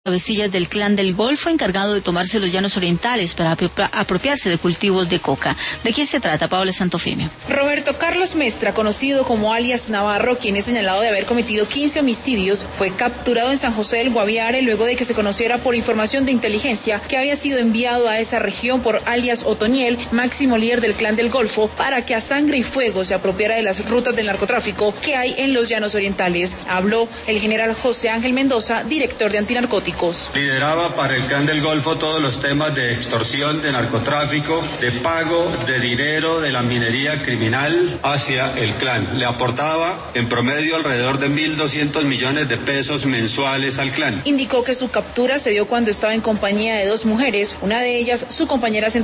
cabecillas del Clan del Golfo, encargado de tomarse los llanos orientales para apropiarse de cultivos de coca. ¿De quién se trata, Paola Santofimio? Roberto Carlos Mestra, conocido como alias Navarro, quien es señalado de haber cometido 15 homicidios, fue capturado en San José del Guaviare luego de que se conociera por información de inteligencia que había sido enviado a esa región por alias Otoniel, máximo líder del Clan del Golfo, para que a sangre y fuego se apropiara de las rutas del narcotráfico que hay en los llanos orientales. Habló el general José Ángel Mendoza, director de Antinarcóticos. Lideraba para el Clan del Golfo todos los temas de extorsión, de narcotráfico, de pago de dinero de la minería criminal hacia el clan. Le aportaba en promedio alrededor de 1.200 millones de pesos mensuales al clan. Indicó que su captura se dio cuando estaba en compañía de 2 mujeres, una de ellas su compañera